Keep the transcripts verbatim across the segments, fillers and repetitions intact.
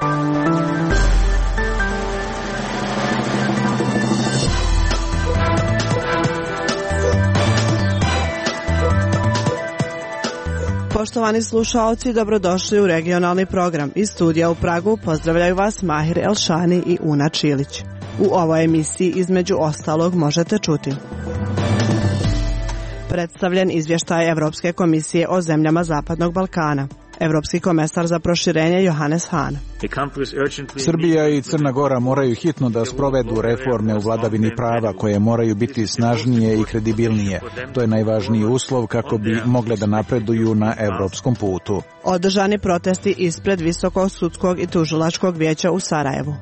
Poštovani slušaoci, dobrodošli u regionalni program. Iz studija u Pragu pozdravljaju vas Mahir Elšani i Una Čilić. U ovoj emisiji između ostalog možete čuti: predstavljen izvještaj Evropske komisije o zemljama Zapadnog Balkana. Evropski komesar za proširenje Johannes Hahn. Srbija i Crna Gora moraju hitno da sprovedu reforme u vladavini prava koje moraju biti snažnije i kredibilnije. To je najvažniji uslov kako bi mogle da napreduju na evropskom putu. Održani protesti ispred Visokog sudskog i tužilačkog vijeća u Sarajevu.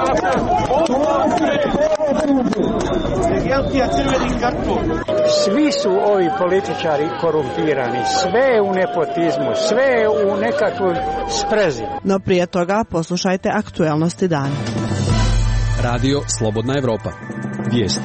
Svi su ovi političari korumpirani, sve je u nepotizmu, sve je u nekakvoj sprezi. No prije toga poslušajte aktuelnosti dana. Radio Slobodna Evropa. Vijesti.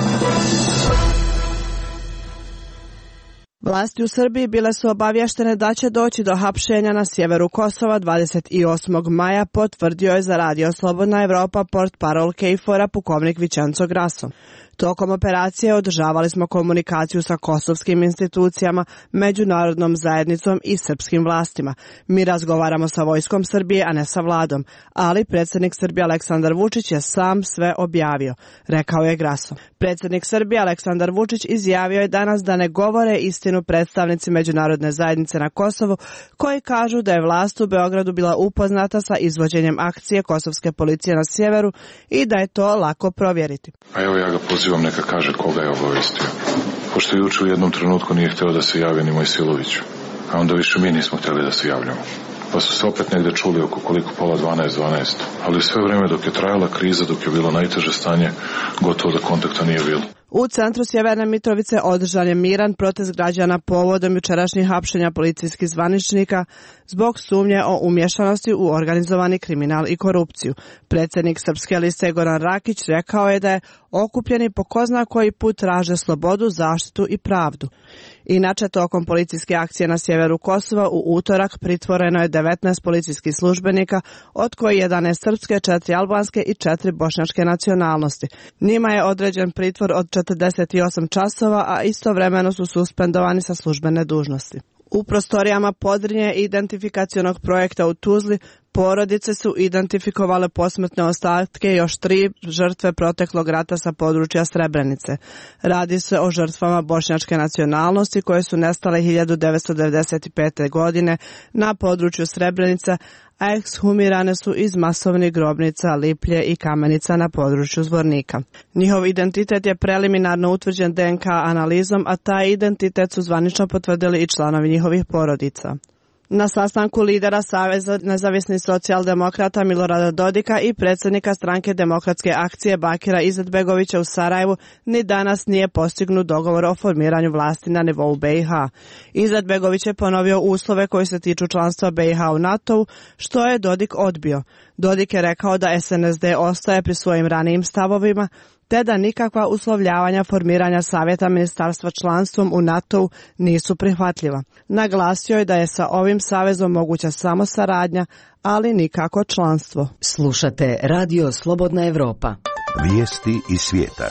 Vlasti u Srbiji bile su obavještene da će doći do hapšenja na sjeveru Kosova dvadeset osmog maja, potvrdio je za Radio Slobodna Evropa portparol KFOR-a pukovnik Vičenco Graso. Tokom operacije održavali smo komunikaciju sa kosovskim institucijama, međunarodnom zajednicom i srpskim vlastima. Mi razgovaramo sa vojskom Srbije, a ne sa vladom, ali predsjednik Srbije Aleksandar Vučić je sam sve objavio, rekao je Graso. Predsjednik Srbije Aleksandar Vučić izjavio je danas da ne govore istinu predstavnici međunarodne zajednice na Kosovu, koji kažu da je vlast u Beogradu bila upoznata sa izvođenjem akcije kosovske policije na sjeveru i da je to lako provjeriti. A evo ja ga pozivam neka kaže koga je obavestio. Pošto juče u jednom trenutku nije hteo da se javi ni Mojsilović, a onda više mi nismo hteli da se javljamo. Pa su se opet negde čuli oko koliko pola dvanaest, dvanaest. Ali sve vreme dok je trajala kriza, dok je bilo najteže stanje, gotovo da kontakta nije bilo. U centru Sjeverne Mitrovice održan je miran protest građana povodom jučerašnjih hapšenja policijskih zvaničnika zbog sumnje o umješanosti u organizovani kriminal i korupciju. Predsjednik Srpske liste Goran Rakić rekao je da je okupljeni po ko zna koji put traže slobodu, zaštitu i pravdu. Inače, tokom policijske akcije na sjeveru Kosova u utorak pritvoreno je devetnaest policijskih službenika, od koji jedanaest srpske, četiri albanske i četiri bošnjačke nacionalnosti. Njima je određen pritvor od četrdeset osam časova, a istovremeno su suspendovani sa službene dužnosti. U prostorijama Podrinje identifikacionog projekta u Tuzli porodice su identifikovale posmrtne ostatke još tri žrtve proteklog rata sa područja Srebrenice. Radi se o žrtvama bošnjačke nacionalnosti koje su nestale hiljadu devetsto devedeset pete. godine na području Srebrenice, a ekshumirane su iz masovnih grobnica Liplje i Kamenica na području Zvornika. Njihov identitet je preliminarno utvrđen D N K analizom, a taj identitet su zvanično potvrdili i članovi njihovih porodica. Na sastanku lidera Saveza nezavisnih socijaldemokrata Milorada Dodika i predsjednika stranke Demokratske akcije Bakira Izetbegovića u Sarajevu ni danas nije postignut dogovor o formiranju vlasti na nivou B i H. Izetbegović je ponovio uslove koji se tiču članstva B i H u NATO-u, što je Dodik odbio. Dodik je rekao da S N S D ostaje pri svojim ranijim stavovima, te da nikakva uslovljavanja formiranja savjeta ministarstva članstvom u NATO-u nisu prihvatljiva. Naglasio je da je sa ovim savezom moguća samo saradnja, ali nikako članstvo. Slušate Radio Slobodna Evropa. Vijesti iz svijeta.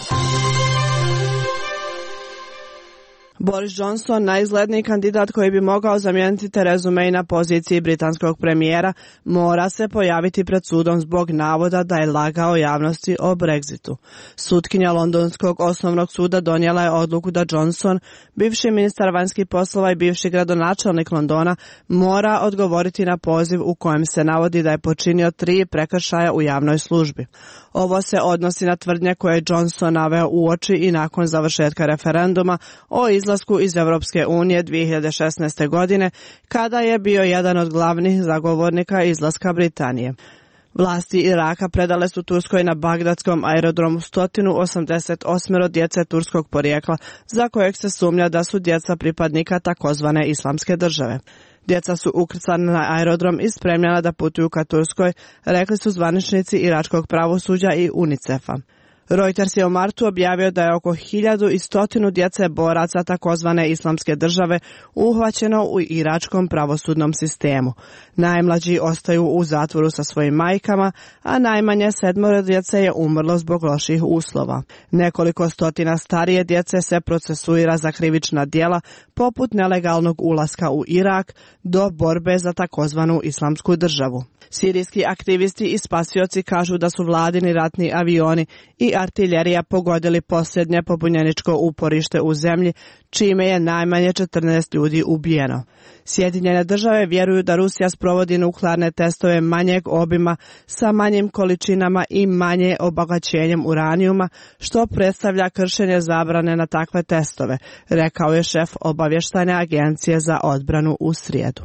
Boris Johnson, najizgledniji kandidat koji bi mogao zamijeniti Terezu May na poziciji britanskog premijera, mora se pojaviti pred sudom zbog navoda da je lagao javnosti o Brexitu. Sutkinja Londonskog osnovnog suda donijela je odluku da Johnson, bivši ministar vanjskih poslova i bivši gradonačelnik Londona, mora odgovoriti na poziv u kojem se navodi da je počinio tri prekršaja u javnoj službi. Ovo se odnosi na tvrdnje koje je Johnson naveo uoči i nakon završetka referenduma o izlasku iz Europske unije dvije hiljade šesnaeste. godine, kada je bio jedan od glavnih zagovornika izlaska Britanije. Vlasti Iraka predale su Turskoj na bagdadskom aerodromu sto osamdeset osam djece turskog porijekla, za kojeg se sumnja da su djeca pripadnika takozvane islamske države. Djeca su ukrcana na aerodrom i spremljena da putuju ka Turskoj, rekli su zvaničnici iračkog pravosuđa i UNICEF-a. Reuters je u martu objavio da je oko hiljadu i stotinu djece boraca takozvane islamske države uhvaćeno u iračkom pravosudnom sistemu. Najmlađi ostaju u zatvoru sa svojim majkama, a najmanje sedmoro djece je umrlo zbog loših uslova. Nekoliko stotina starije djece se procesuira za krivična djela poput nelegalnog ulaska u Irak do borbe za takozvanu islamsku državu. Sirijski aktivisti i spasioci kažu da su vladini ratni avioni i artiljerija pogodili posljednje pobunjeničko uporište u zemlji, čime je najmanje četrnaest ljudi ubijeno. Sjedinjene države vjeruju da Rusija sprovodi nuklearne testove manjeg obima sa manjim količinama i manje obogaćenjem uranijuma, što predstavlja kršenje zabrane na takve testove, rekao je šef obavještajne agencije za odbranu u srijedu.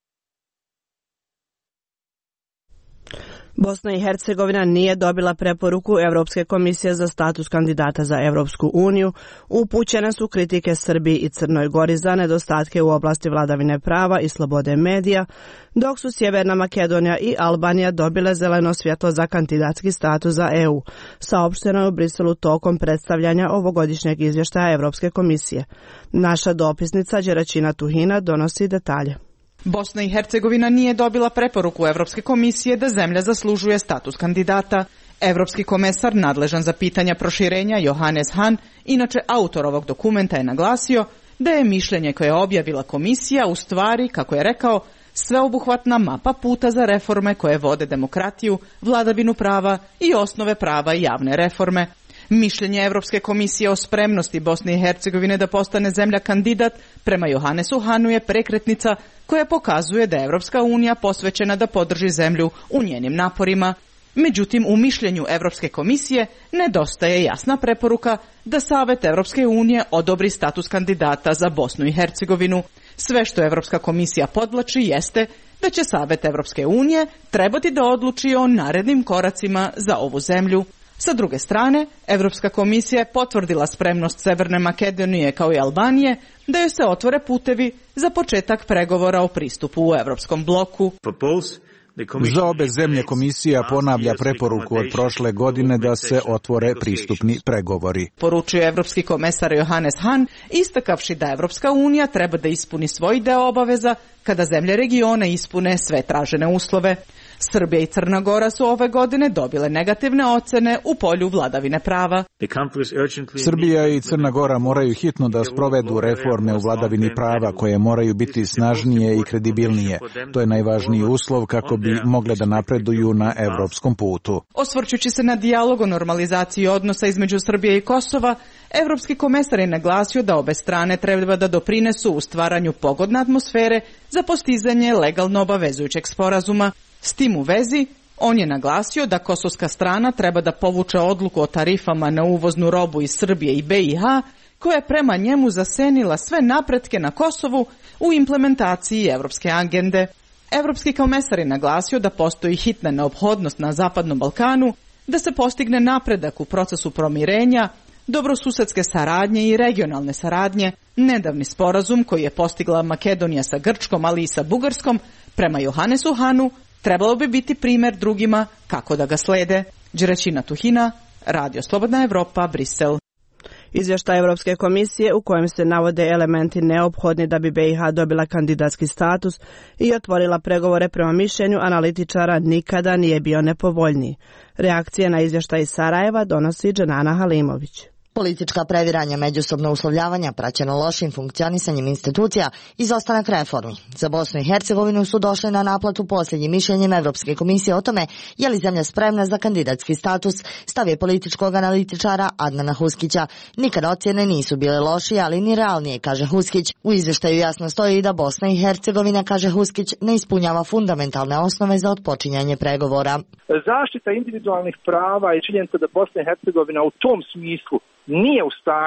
Bosna i Hercegovina nije dobila preporuku Europske komisije za status kandidata za Europsku uniju. Upućene su kritike Srbiji i Crnoj Gori za nedostatke u oblasti vladavine prava i slobode medija, dok su Sjeverna Makedonija i Albanija dobile zeleno svjetlo za kandidatski status za E U, saopšteno je u Briselu tokom predstavljanja ovogodišnjeg izvještaja Europske komisije. Naša dopisnica Đeračina Tuhina donosi detalje. Bosna i Hercegovina nije dobila preporuku Europske komisije da zemlja zaslužuje status kandidata. Europski komesar nadležan za pitanja proširenja Johannes Hahn, inače autor ovog dokumenta, je naglasio da je mišljenje koje je objavila komisija u stvari, kako je rekao, sveobuhvatna mapa puta za reforme koje vode demokratiju, vladavinu prava i osnove prava i javne reforme. Mišljenje Europske komisije o spremnosti Bosne i Hercegovine da postane zemlja kandidat prema Johannesu Hahnu je prekretnica koja pokazuje da je Europska unija posvećena da podrži zemlju u njenim naporima. Međutim, u mišljenju Europske komisije nedostaje jasna preporuka da Savet Europske unije odobri status kandidata za Bosnu i Hercegovinu. Sve što Europska komisija podvlači jeste da će Savet Europske unije trebati da odluči o narednim koracima za ovu zemlju. Sa druge strane, Europska komisija je potvrdila spremnost Severne Makedonije kao i Albanije da joj se otvore putevi za početak pregovora o pristupu u Europskom bloku. Za obe zemlje komisija ponavlja preporuku od prošle godine da se otvore pristupni pregovori. Poručuje Europski komesar Johannes Hahn, istakavši da Europska unija treba da ispuni svoj deo obaveza kada zemlje regiona ispune sve tražene uslove. Srbija i Crna Gora su ove godine dobile negativne ocene u polju vladavine prava. Srbija i Crna Gora moraju hitno da sprovedu reforme u vladavini prava koje moraju biti snažnije i kredibilnije. To je najvažniji uslov kako bi mogle da napreduju na evropskom putu. Osvrćući se na dijalog o normalizaciji odnosa između Srbije i Kosova, Evropski komesar je naglasio da obe strane treba da doprinesu u stvaranju pogodne atmosfere za postizanje legalno obavezujućeg sporazuma. S tim u vezi, on je naglasio da kosovska strana treba da povuče odluku o tarifama na uvoznu robu iz Srbije i B i H, koja je prema njemu zasenila sve napretke na Kosovu u implementaciji evropske agende. Evropski komesar je naglasio da postoji hitna neophodnost na Zapadnom Balkanu da se postigne napredak u procesu pomirenja, dobrosusedske saradnje i regionalne saradnje. Nedavni sporazum koji je postigla Makedonija sa Grčkom, ali i sa Bugarskom, prema Johannesu Hahnu, trebalo bi biti primjer drugima kako da ga slede. Đeračina Tuhina, Radio Slobodna Evropa, Brisel. Izvještaj Europske komisije u kojem se navode elementi neophodni da bi B i H dobila kandidatski status i otvorila pregovore prema mišljenju analitičara nikada nije bio nepovoljniji. Reakcije na izvještaj iz Sarajeva donosi Dženana Halimović. Politička previranja, međusobno uslovljavanja, praćeno lošim funkcionisanjem institucija, izostanak reformi. Za Bosnu i Hercegovinu su došli na naplatu posljednjim mišljenjem Evropske komisije o tome je li zemlja spremna za kandidatski status, stav je političkog analitičara Adnana Huskića. Nikad ocjene nisu bile lošije, ali ni realnije, kaže Huskić. U izvještaju jasno stoji da Bosna i Hercegovina, kaže Huskić, ne ispunjava fundamentalne osnove za otpočinjanje pregovora. Zaštita individualnih prava i činjenica da Bosna i Hercegovina u tom smislu nije u stanju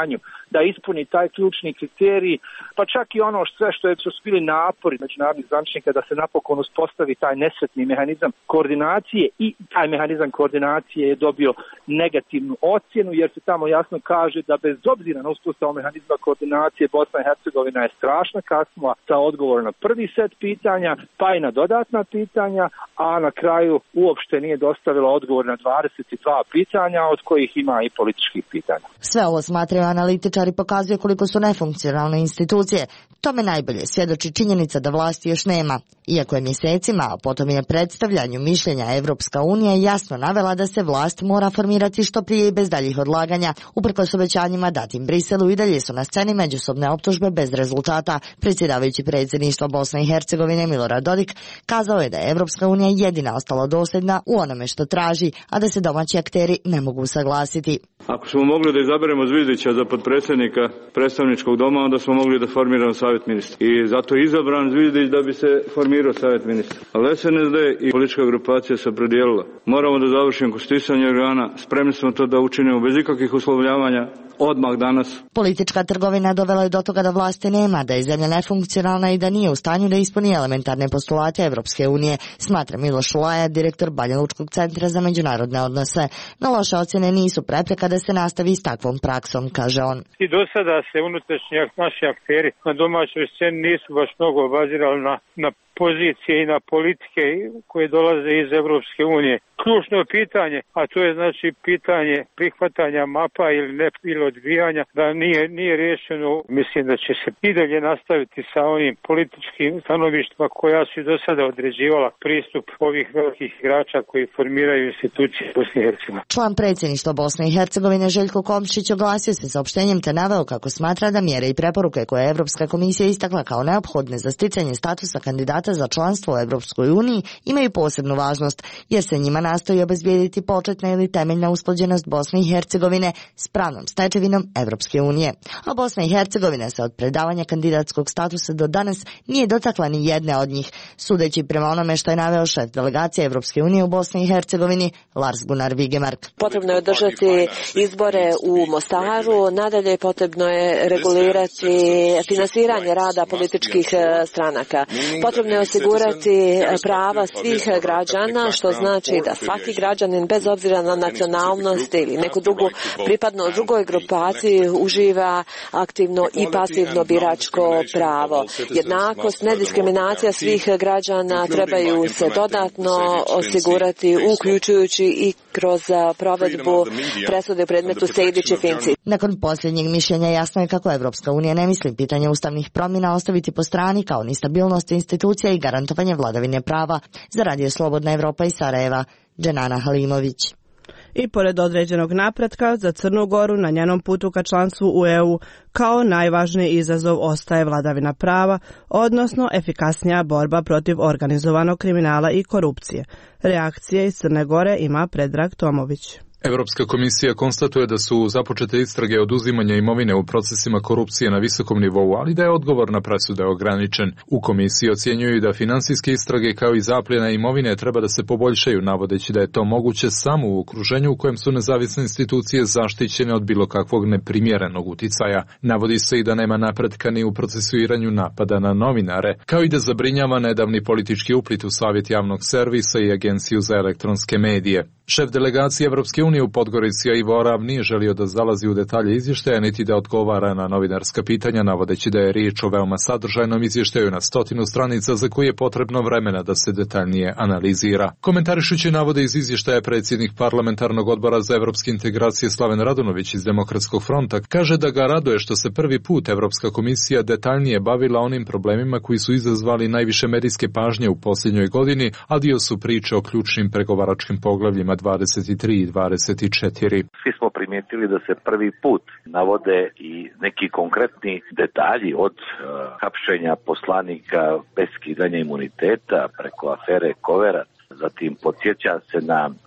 da ispuni taj ključni kriterij, pa čak i ono sve što je što su bili napori međunarodnih zvaničnika da se napokon uspostavi taj nesretni mehanizam koordinacije i taj mehanizam koordinacije je dobio negativnu ocjenu jer se tamo jasno kaže da bez obzira na uspostavu mehanizma koordinacije Bosna i Hercegovina je strašna kasnila sa odgovorom na prvi set pitanja, pa i na dodatna pitanja, a na kraju uopšte nije dostavila odgovor na dvadeset dva pitanja, od kojih ima i političkih pitanja. Sve ovo smatraju analitičari pokazuje koliko su nefunkcionalne institucije. Tome najbolje svjedoči činjenica da vlasti još nema. Iako je mjesecima, a potom je predstavljanju mišljenja Evropska unija jasno navela da se vlast mora formirati što prije i bez daljih odlaganja. Uprkos obećanjima datim Briselu i dalje su na sceni međusobne optužbe bez rezultata. Predsjedavajući predsjedništva Bosne i Hercegovine Milorad Dodik kazao je da je Evropska unija jedina ostala dosljedna u onome što traži, a da se domaći akteri ne mogu saglasiti. Ako smo mogli da izaberemo Zvizdića za potpredsjednika predstavničkog doma, onda smo mogli da formiramo savjet ministra. I zato je izabran Zvizdić da bi se formirao savjet ministra. Ali S N S D i politička grupacija se predijelila. Moramo da završimo konstituisanje organa, spremni smo to da učinimo bez ikakvih uslovljavanja odmah danas. Politička trgovina dovela je do toga da vlasti nema, da je zemlja nefunkcionalna i da nije u stanju da ispuni elementarne postulate Evropske unije, smatra Miloš Laja, direktor Banja Lučkog centra za međunarodne odnose. No loše ocjene nisu prepreka da se nastavi s takvom praksom, kaže on. I do sada se unutrašnji naši akteri na domaćoj sceni nisu baš mnogo obazirali na, na pozicije i na politike koje dolaze iz Evropske unije. Ključno pitanje, a to je znači pitanje prihvatanja mapa ili ne ili odbijanja, da nije nije riješeno. Mislim da će se i dalje nastaviti sa onim političkim stanovištima koja su do sada određivala pristup ovih velikih igrača koji formiraju institucije Bosne i Hercegovine. Član predsjedništva Bosne i Hercegovine Željko Komšić oglasio se saopštenjem te naveo kako smatra da mjere i preporuke koje je Evropska komisija istakla kao neophodne za sticanje statusa kandidata za članstvo u Evropskoj uniji imaju posebnu važnost, jer se njima nastoji obezbijediti početna ili temeljna usklađenost Bosne i Hercegovine s pravnom stečevinom Evropske unije. A Bosna i Hercegovina se od predavanja kandidatskog statusa do danas nije dotakla ni jedne od njih, sudeći prema onome što je naveo šef delegacije Evropske unije u Bosni i Hercegovini Lars Gunnar Vigemark. Potrebno je održati izbore u Mostaru, nadalje potrebno je regulirati finansiranje rada političkih stranaka. Potrebno je osigurati prava svih građana, što znači da svaki građanin bez obzira na nacionalnost ili neku drugu pripadnost drugoj grupaciji uživa aktivno i pasivno biračko pravo. Jednakost, nediskriminacija svih građana trebaju se dodatno osigurati, uključujući i kroz provedbu presude u predmetu Sejdić i Finci. Nakon posljednjeg mišljenja jasno je kako Evropska unija ne misli pitanje ustavnih promjena ostaviti po strani kao ni stabilnost institucija i garantovanje vladavine prava. Za Radio Slobodna Evropa iz Sarajeva, Dženana Halimović. I pored određenog napretka za Crnu Goru na njenom putu ka članstvu u E U, kao najvažniji izazov ostaje vladavina prava, odnosno efikasnija borba protiv organizovanog kriminala i korupcije. Reakcije iz Crne Gore ima Predrag Tomović. Evropska komisija konstatuje da su započete istrage oduzimanja imovine u procesima korupcije na visokom nivou, ali da je odgovor na presude ograničen. U komisiji ocjenjuju da finansijske istrage kao i zapljena imovine treba da se poboljšaju, navodeći da je to moguće samo u okruženju u kojem su nezavisne institucije zaštićene od bilo kakvog neprimjerenog uticaja. Navodi se i da nema napretka ni u procesuiranju napada na novinare, kao i da zabrinjava nedavni politički uplit u Savjet javnog servisa i Agenciju za elektronske medije. Šef delegacije Evropske unije u Podgorici Ivo Orav nije želio da zalazi u detalje izvještaja niti da odgovara na novinarska pitanja, navodeći da je riječ o veoma sadržajnom izvještaju na stotinu stranica za koje je potrebno vremena da se detaljnije analizira. Komentarišući navode iz izvještaja, predsjednik parlamentarnog odbora za evropske integracije Slaven Radunović iz Demokratskog fronta kaže da ga raduje što se prvi put Evropska komisija detaljnije bavila onim problemima koji su izazvali najviše medijske pažnje u posljednjoj godini, a dio su priče o ključnim pregovaračkim poglavljima dvadeset tri i dvadeset četiri. Svi smo primijetili da se prvi put navode i neki konkretni detalji od uh, hapšenja poslanika bez skidanja imuniteta preko afere Koverac. Zatim podsjeća se na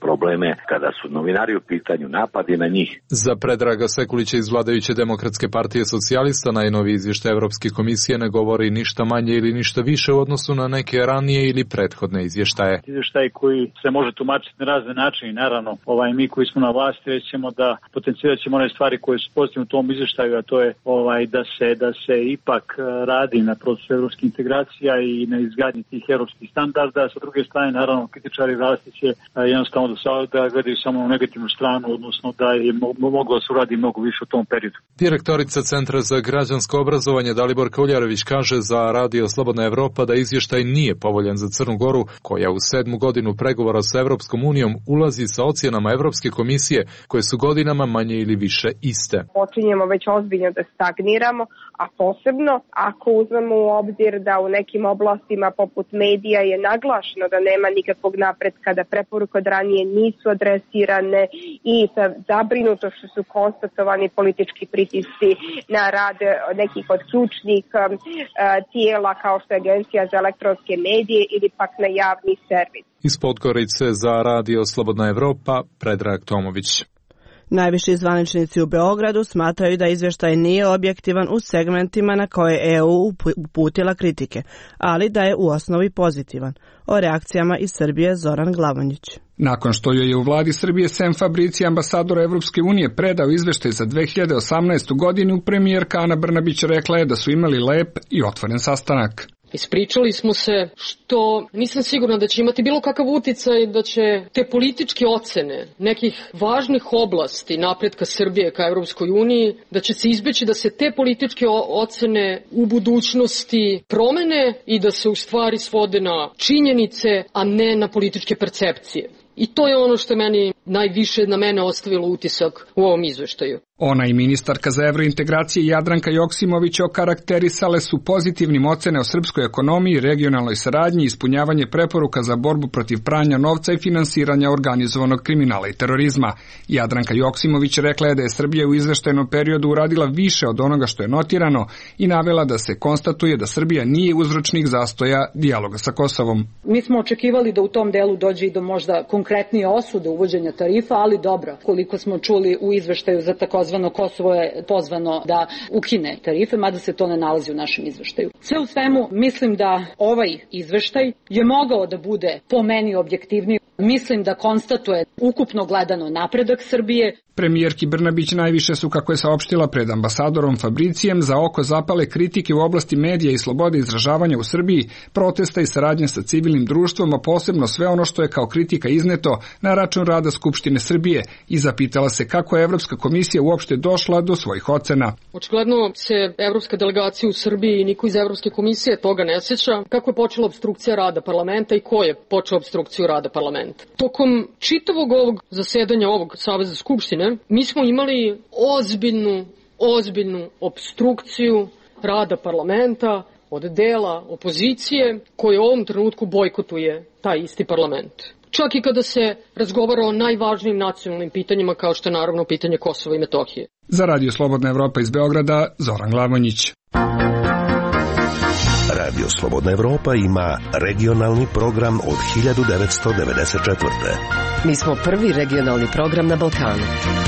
probleme kada su novinari u pitanju, napadi na njih. Za Predraga Sekulića iz vladajuće Demokratske partije socijalista najnoviji izvještaj Evropske komisije ne govori ništa manje ili ništa više u odnosu na neke ranije ili prethodne izvještaje. Izvještaj koji se može tumačiti na razne načine, naravno, ovaj, mi koji smo na vlasti reći ćemo da potencirat ćemo one stvari koje su pozitivne u tom izvještaju, a to je ovaj, da se da se ipak radi na procesu evropskih integracija i na izgradnji tih evropskih standarda. Sa druge strane, naravno, kritičari vlasti će jednostavno da gledaju samo na negativnu stranu, odnosno da je moglo da se uradi mnogo više u tom periodu. Direktorica Centra za građansko obrazovanje Daliborka Uljarević kaže za Radio Slobodna Evropa da izvještaj nije povoljan za Crnu Goru, koja u sedmu godinu pregovora sa Evropskom unijom ulazi sa ocjenama Evropske komisije koje su godinama manje ili više iste. Počinjemo već ozbiljno da stagniramo, a posebno ako uzmemo u obzir da u nekim oblastima poput medija je naglašeno da nema nikakvog napretka, da preporuke od ranije nisu adresirane i sa zabrinutošću su konstatovani politički pritisci na rad nekih od ključnih uh, tijela kao što je Agencija za elektronske medije ili pak na javni servis. Iz Podgorice za Radio Slobodna Evropa, Predrag Tomović. Najviši zvaničnici u Beogradu smatraju da izvještaj nije objektivan u segmentima na koje je E U uputila kritike, ali da je u osnovi pozitivan. O reakcijama iz Srbije Zoran Glavonjić. Nakon što joj je u vladi Srbije Sem Fabrici, ambasador Evropske unije, predao izveštaj za dve hiljade osamnaestu. godinu, premijerka Ana Brnabić rekla je da su imali lep i otvoren sastanak. Ispričali smo se, što nisam sigurna da će imati bilo kakav uticaj, da će te političke ocene nekih važnih oblasti napretka Srbije ka Evropskoj uniji, da će se izbeći da se te političke ocene u budućnosti promene i da se u stvari svode na činjenice, a ne na političke percepcije. I to je ono što je meni najviše na mene ostavilo utisak u ovom izveštaju. Ona i ministarka za evrointegracije Jadranka Joksimović okarakterisale su pozitivnim ocene o srpskoj ekonomiji, regionalnoj saradnji, ispunjavanje preporuka za borbu protiv pranja novca i finansiranja organizovanog kriminala i terorizma. Jadranka Joksimović rekla je da je Srbija u izveštajnom periodu uradila više od onoga što je notirano i navela da se konstatuje da Srbija nije uzročnik zastoja dijaloga sa Kosovom. Mi smo očekivali da u tom delu dođe i do možda konkretnije osude uvođenja tarifa, ali dobro, koliko smo čuli u izveštaju za takozvano Kosovo je pozvano da ukine tarife, mada se to ne nalazi u našem izveštaju. Sve u svemu, mislim da ovaj izveštaj je mogao da bude po meni objektivniji. Mislim da konstatuje ukupno gledano napredak Srbije. Premijerki Brnabić najviše su, kako je saopštila pred ambasadorom Fabricijem, za oko zapale kritike u oblasti medija i slobode izražavanja u Srbiji, protesta i saradnje sa civilnim društvom, a posebno sve ono što je kao kritika izneto na račun rada Skupštine Srbije, i zapitala se kako je Evropska komisija uopšte došla do svojih ocena. Očigledno se Evropska delegacija u Srbiji i niko iz Evropske komisije toga ne sjeća. Kako je počela obstrukcija rada parlamenta i ko je počeo obstrukciju rada parlamenta? Tokom čitavog ovog zasedanja ovog Saveza Skupštine mi smo imali ozbiljnu, ozbiljnu obstrukciju rada parlamenta od dela opozicije koji u ovom trenutku bojkotuje taj isti parlament. Čak i kada se razgovara o najvažnijim nacionalnim pitanjima kao što je naravno pitanje Kosova i Metohije. Za Radio Slobodna Evropa iz Beograda, Zoran Glavonjić. Radio Slobodna Evropa ima regionalni program od hiljadu devetsto devedeset četvrte. Mi smo prvi regionalni program na Balkanu.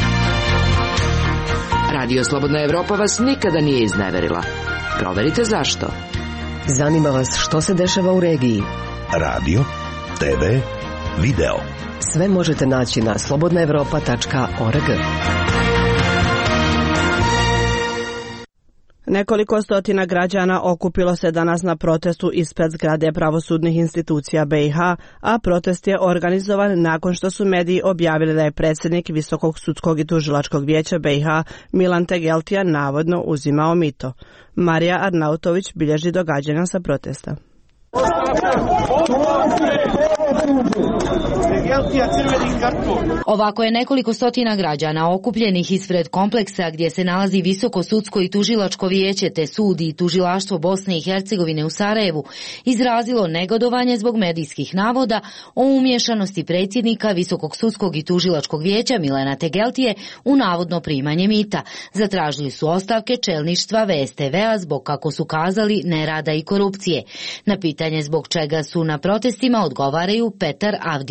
Radio Slobodna Evropa vas nikada nije izneverila. Proverite zašto. Zanima vas što se dešava u regiji. Radio, te ve, video. Sve možete naći na slobodna evropa tačka org. Nekoliko stotina građana okupilo se danas na protestu ispred zgrade pravosudnih institucija B i H, a protest je organizovan nakon što su mediji objavili da je predsjednik Visokog sudskog i tužilačkog vijeća B i H Milan Tegeltija navodno uzimao mito. Marija Arnautović bilježi događanja sa protesta. Ovako je nekoliko stotina građana okupljenih ispred kompleksa gdje se nalazi Visoko sudsko i tužilačko vijeće te sud i tužilaštvo Bosne i Hercegovine u Sarajevu izrazilo negodovanje zbog medijskih navoda o umješanosti predsjednika Visokog sudskog i tužilačkog vijeća Milana Tegeltije u navodno primanje mita. Zatražili su ostavke čelništva V S T V-a zbog, kako su kazali, nerada i korupcije. Na pitanje zbog čega su na protestima odgovaraju Petar, Avdija i Mirza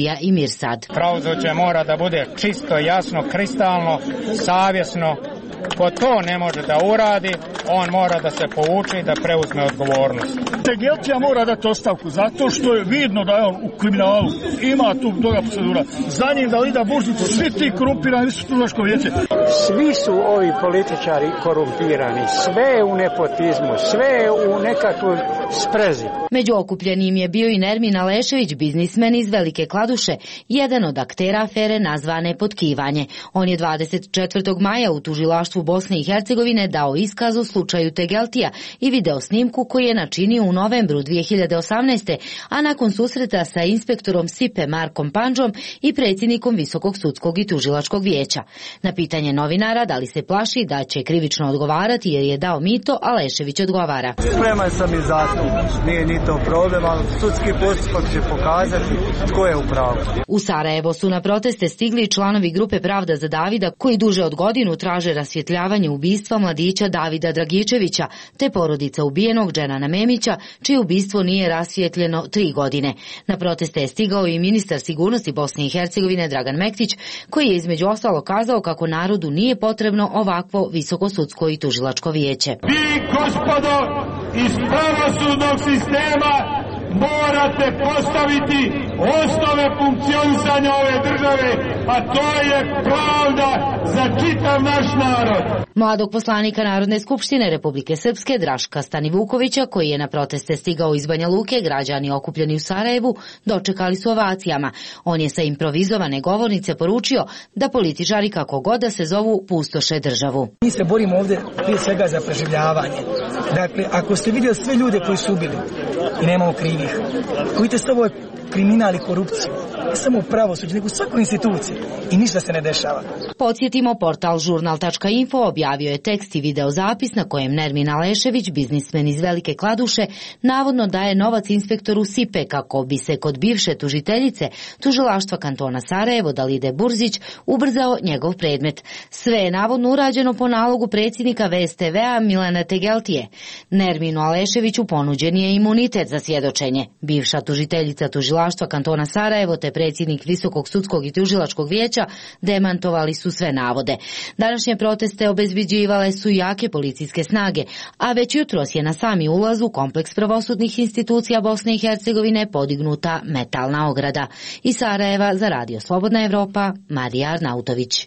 Sad. Pravosuđe mora da bude čisto, jasno, kristalno, savjesno. Ko to ne može da uradi, on mora da se povuče i da preuzme odgovornost. Tegeltija mora dati ostavku zato što je vidno da je on u kriminalu. Ima tu toga procedura. Za njim da Lida Buržnicu, svi ti korumpirani Visoko tužilačko vijeće. Svi su ovi političari korumpirani. Sve je u nepotizmu, sve je u nekakvoj sprezi. Među okupljenim je bio i Nermin Alešević, biznismen iz Velike Kladuše, jedan od aktera afere nazvane Potkivanje. On je dvadeset četvrtog maja u tužilaštvu Bosne i Hercegovine dao iskaz u slučaju Tegeltija i video snimku koji je načinio u novembru dvije hiljade osamnaeste. a nakon susreta sa inspektorom S I P E Markom Pandžom i predsjednikom Visokog sudskog i tužilačkog vijeća. Na pitanje novinara da li se plaši da će krivično odgovarati jer je dao mito, Alešević odgovara. Spreman sam i zato, nije ni to problem, ali sudski postupak će pokazati tko je u pravu. U Sarajevo su na proteste stigli članovi grupe Pravda za Davida koji duže od godinu traže rasvjetljavanje ubistva mladića Davida Dragičevića te porodica ubijenog Dženana Memića, čije ubistvo nije rasvjetljeno tri godine. Na proteste je stigao i ministar sigurnosti Bosne i Hercegovine Dragan Mektić, koji je između ostalo kazao kako narodu nije potrebno ovakvo visoko sudsko i tužilačko vijeće. Vi, gospodo, iz pravosudnog sistema morate postaviti osnove funkcionisanja ove države, a to je pravda za čitav naš narod. Mladog poslanika Narodne skupštine Republike Srpske Draška Stanivukovića, koji je na proteste stigao iz Banja Luke, građani okupljeni u Sarajevu dočekali su ovacijama. On je sa improvizovane govornice poručio da političari kako god da se zovu pustoše državu. Mi se borimo ovdje prije svega za preživljavanje. Dakle, ako ste vidjeli sve ljude koji su ubili i nemamo krivih, ako vidite sve ovo kriminal i korupciju, ne samo u pravosuđu, nego u svakoj instituciji i ništa se ne dešava. Podsjetimo, portal žurnal tačka info objavio je tekst i video zapis na kojem Nermin Alešević, biznismen iz Velike Kladuše, navodno daje novac inspektoru S I P E kako bi se kod bivše tužiteljice tužilaštva kantona Sarajevo Dalide Burzić ubrzao njegov predmet. Sve je navodno urađeno po nalogu predsjednika V S T V-a Milana Tegeltije. Nerminu Aleševiću ponuđen je imunitet za svjedočenje. Bivša tužiteljica tužilaštva kantona Sarajevo te predsjednik Visokog sudskog i tužilačkog vijeća demantovali su sve navode. Današnje proteste obezbeđivale su jake policijske snage, a već jutros je na sami ulaz u kompleks pravosudnih institucija Bosne i Hercegovine podignuta metalna ograda. Iz Sarajeva za Radio Slobodna Evropa, Marija Arnautović.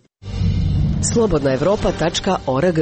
slobodna evropa tačka org.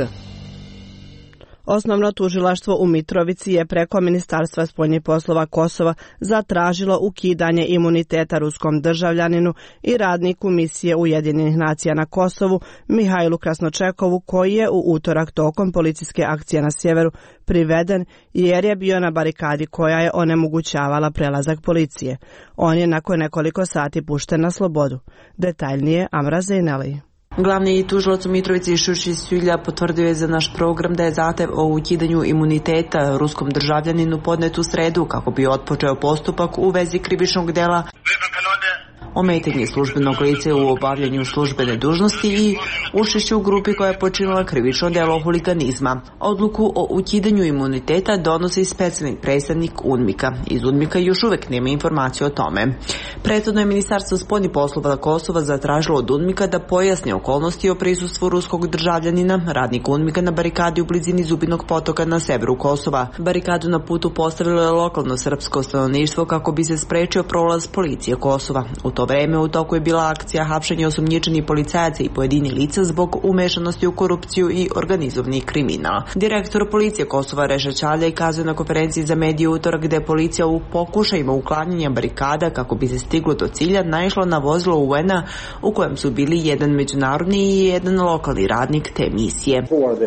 Osnovno tužilaštvo u Mitrovici je preko Ministarstva spoljnih poslova Kosova zatražilo ukidanje imuniteta ruskom državljaninu i radniku misije Ujedinjenih nacija na Kosovu Mihajlu Krasnočekovu, koji je u utorak tokom policijske akcije na sjeveru priveden jer je bio na barikadi koja je onemogućavala prelazak policije. On je nakon nekoliko sati pušten na slobodu. Detaljnije Amra Zejneli. Glavni tužilac u Mitrovici Šuši Svilja potvrdio je za naš program da je zahtev o ukidanju imuniteta ruskom državljaninu podnet u sredu kako bi otpočeo postupak u vezi krivičnog dela ometanje službenog lice u obavljanju službene dužnosti i učešće u grupi koja je počinila krivično delo huliganizma. Odluku o ukidanju imuniteta donosi specijalni predstavnik UNMIK-a. Iz UNMIK-a još uvek nema informacije o tome. Prethodno je Ministarstvo spoljnih poslova Kosova zatražilo od UNMIK-a da pojasni okolnosti o prisustvu ruskog državljanina, radnik UNMIK-a na barikadi u blizini Zubinog potoka na severu Kosova. Barikadu na putu postavilo je lokalno srpsko stanovništvo kako bi se sprečio prolaz policije Kosova. U to vreme u toku je bila akcija hapšenja osumnjičenih policajaca i pojedini lica zbog umešanosti u korupciju i organizovani kriminal. Direktor policije Kosova Reša Čaljaj kazao na konferenciji za medije utorak da je policija u pokušajima uklanjanja barikada kako bi se stiglo do cilja naišla na vozilo U N-a u kojem su bili jedan međunarodni i jedan lokalni radnik te misije.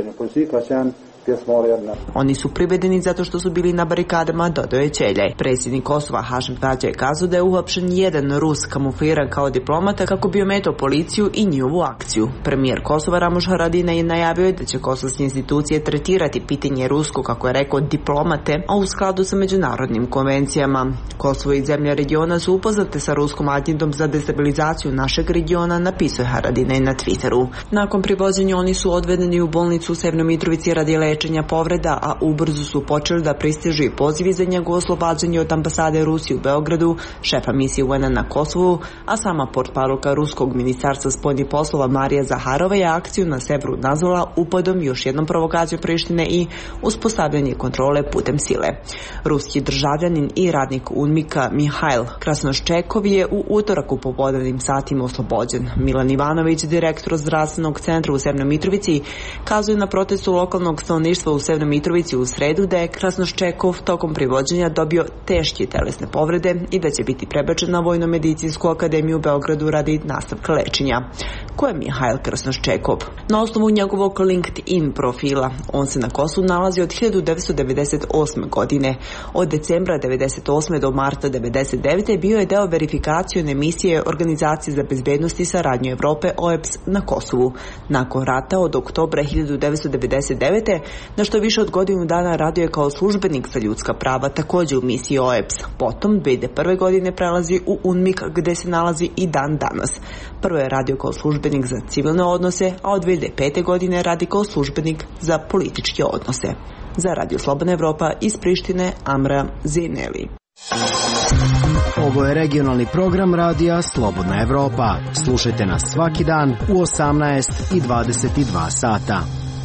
Oni su privedeni zato što su bili na barikadama, dodao je Čeljaj. Predsjednik Kosova Hašim Tađa je kazao da je uhapšen jedan Rus kamufliran kao diplomata kako bi ometao policiju i njihovu akciju. Premijer Kosova Ramuš Haradinaj je najavio da će kosovske institucije tretirati pitanje rusko, kako je rekao, diplomate, a u skladu sa međunarodnim konvencijama. Kosovo i zemlje regiona su upoznate sa ruskom agendom za destabilizaciju našeg regiona, napisao je Haradinaj na Twitteru. Nakon privođenja oni su odvedeni u bolnicu u Severnoj Mitrovici radi lečenja lečenja povreda, a ubrzo su počeli da pristižu i pozivi za njegovo oslobađanje od ambasade Rusije u Beogradu, šefa misije U N-a na Kosovu, a sama portparolka Ruskog ministarstva spoljnih poslova Marija Zaharova je akciju na severu nazvala upadom još jednom provokacijom Prištine i uspostavljanje kontrole putem sile. Ruski državljanin i radnik UNMIK-a Mihajl Krasnoščekov je u utorak u popodnevnim satima oslobođen. Milan Ivanović, direktor zdravstvenog centra u Severnoj Mitrovici, kazuje na protestu lokalnog stanovništva u Severnoj Mitrovici u sredu da je Krasnoščekov tokom privođenja dobio teške telesne povrede i da će biti prebačen na Vojno-medicinsku akademiju u Beogradu radi nastavka lečenja. Ko je Mihajl Krasnoščekov? Na osnovu njegovog LinkedIn profila, on se na Kosovu nalazi od hiljadu devetsto devedeset osme. godine. Od decembra devedeset osme do marta devedeset devete bio je deo verifikacijone misije Organizacije za bezbednost i saradnju Evrope O E B S na Kosovu. Nakon rata od oktobra hiljadu devetsto devedeset devete. na što više od godinu dana radio je kao službenik za ljudska prava također u misiji O E B S. Potom dve hiljade prve. godine prelazi u UNMIK gde se nalazi i dan danas. Prvo je radio kao službenik za civilne odnose, a od dve hiljade pete. godine radi kao službenik za političke odnose. Za Radio Slobodna Evropa iz Prištine, Amra Zineli. Ovo je regionalni program radija Slobodna Evropa. Slušajte nas svaki dan u osamnaest i dvadeset dva sata.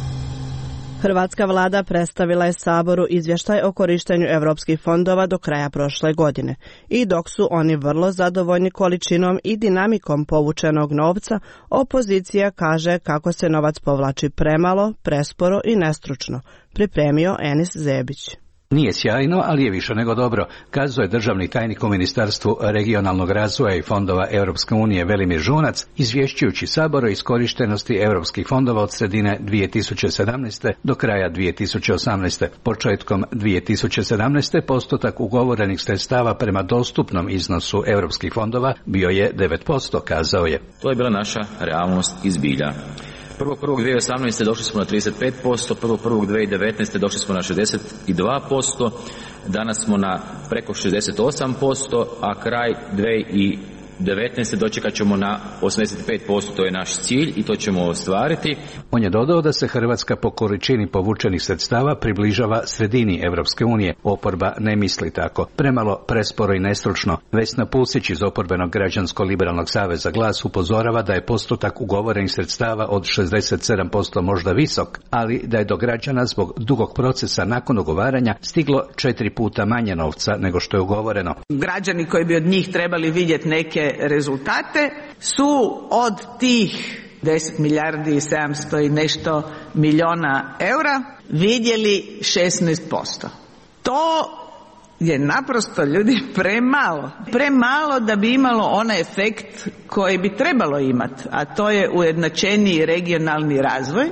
Hrvatska vlada predstavila je Saboru izvještaj o korištenju europskih fondova do kraja prošle godine. I dok su oni vrlo zadovoljni količinom i dinamikom povučenog novca, opozicija kaže kako se novac povlači premalo, presporo i nestručno. Pripremio Enis Zebić. Nije sjajno, ali je više nego dobro, kazuje državni tajnik u Ministarstvu regionalnog razvoja i fondova Europske unije Velimir Žunac, izvješćujući Sabor o iskorištenosti europskih fondova od sredine dvije tisuće sedamnaeste. do kraja dvije tisuće osamnaeste. Početkom dvije tisuće sedamnaeste. postotak ugovorenih sredstava prema dostupnom iznosu europskih fondova bio je devet posto, kazao je. To je bila naša realnost iz bilja. prvog prvog dvije tisuće osamnaeste. došli smo na trideset pet posto, prvog prvog dvije tisuće devetnaeste. došli smo na šezdeset dva posto, danas smo na preko šezdeset osam posto, a kraj dvije tisuće devetnaeste. dočekat ćemo na osamdeset pet posto, to je naš cilj i to ćemo ostvariti. On je dodao da se Hrvatska po količini povučenih sredstava približava sredini Europske unije. Oporba ne misli tako. Premalo, presporo i nestručno. Vesna Pusić iz oporbenog građansko-liberalnog saveza Glas upozorava da je postotak ugovorenih sredstava od šezdeset sedam posto možda visok, ali da je do građana zbog dugog procesa nakon ugovaranja stiglo četiri puta manje novca nego što je ugovoreno. Građani koji bi od njih trebali vidjeti neke rezultate su od tih deset milijardi i sedamsto i nešto milijuna eura vidjeli šesnaest posto. To je naprosto, ljudi, premalo. Premalo da bi imalo onaj efekt koji bi trebalo imati, a to je ujednačeniji regionalni razvoj,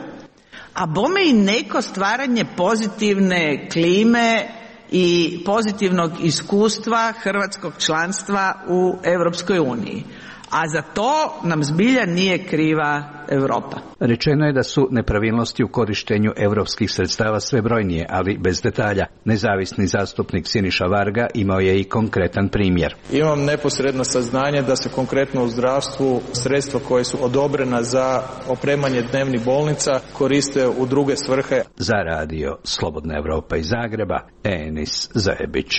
a bome i neko stvaranje pozitivne klime i pozitivnog iskustva hrvatskog članstva u Europskoj uniji. A za to nam zbilja nije kriva Europa. Rečeno je da su nepravilnosti u korištenju europskih sredstava sve brojnije, ali bez detalja. Nezavisni zastupnik Siniša Varga imao je i konkretan primjer. Imam neposredno saznanje da se konkretno u zdravstvu sredstva koje su odobrena za opremanje dnevnih bolnica koriste u druge svrhe. Za radio Slobodna Evropa iz Zagreba, Enis Zebić.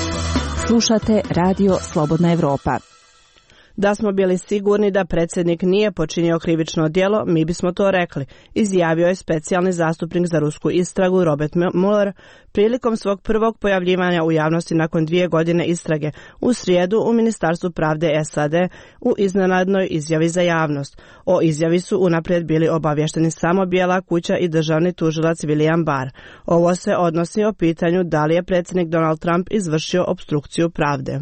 Slušate Radio Slobodna Evropa. Da smo bili sigurni da predsjednik nije počinio krivično djelo, mi bismo to rekli, izjavio je specijalni zastupnik za rusku istragu Robert Mueller prilikom svog prvog pojavljivanja u javnosti nakon dvije godine istrage u srijedu u Ministarstvu pravde S A D u iznenadnoj izjavi za javnost. O izjavi su unaprijed bili obavješteni samo Bijela kuća i državni tužilac William Barr. Ovo se odnosi o pitanju da li je predsjednik Donald Trump izvršio opstrukciju pravde.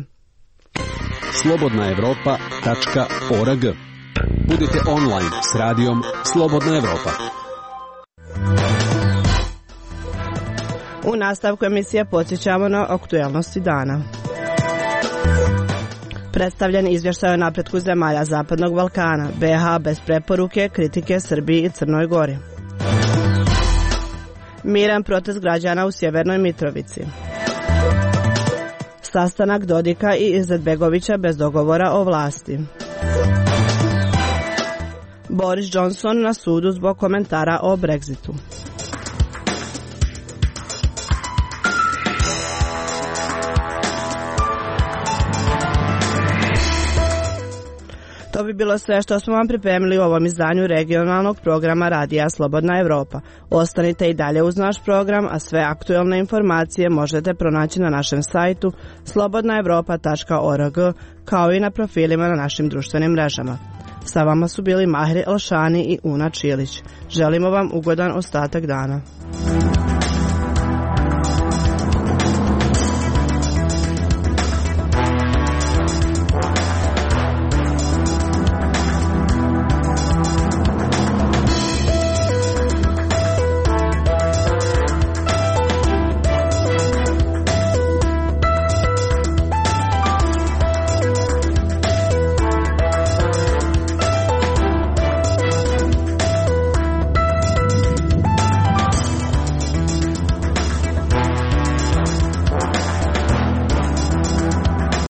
slobodna evropa tačka org. Budite online s radijom Slobodna Evropa. U nastavku emisije podsjećamo na aktualnosti dana. Predstavljen izvještaj o napretku zemalja Zapadnog Balkana, B H bez preporuke, kritike Srbiji i Crnoj Gori. Miran protest građana u Sjevernoj Mitrovici. Sastanak Dodika i Izetbegovića bez dogovora o vlasti. Boris Johnson na sudu zbog komentara o Brexitu. To bi bilo sve što smo vam pripremili u ovom izdanju regionalnog programa Radija Slobodna Evropa. Ostanite i dalje uz naš program, a sve aktuelne informacije možete pronaći na našem sajtu slobodna evropa tačka org, kao i na profilima na našim društvenim mrežama. Sa vama su bili Mahri Elšani i Una Čilić. Želimo vam ugodan ostatak dana.